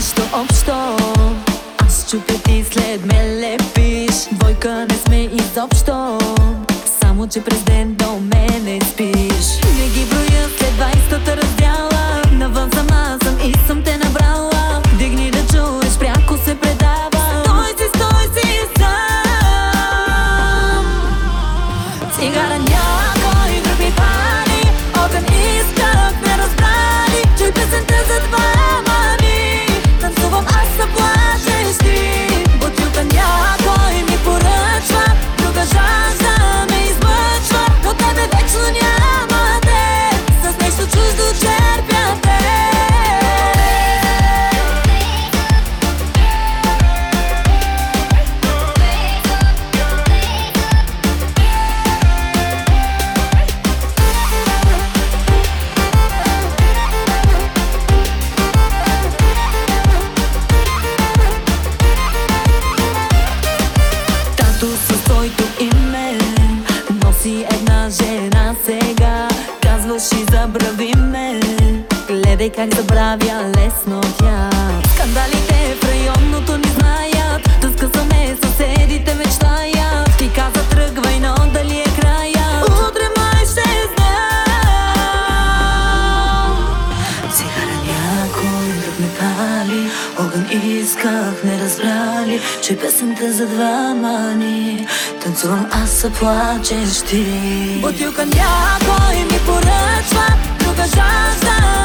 нещо общо. Аз чупя, ти след ме лепиш. Двойка не сме изобщо, само че през ден до мене спиш. Не ги броя след 20-та раздяла. Навън сама съм и съм те набрала. Дигни да чуеш, пряко се предава. Стой си сам. Цигара някой друг ми пали. Огън исках, не разбрали. Чуй песента за двама ни. Танцувам аз, са плачеш ти. Бутилка някой ми поръчва. Друга жажда ме измъчва. Но тебе вечно няма те. С нещо чуждо черпя те. Със твоето име носи една жена сега. Казваш и забрави ме. Гледай как забравя лесно тя. Скандалите в районното ни знаят. Да скъсаме съседите мечтаят. Ти каза тръгвай, но дали е края? Утре май ще знам. Цигара някой друг ме пали. Огън исках, не разбрали. Чуй песента за двама ни. Танцувам аз, са плачеш ти. Бутилка някой ми поръчва. Друга жажда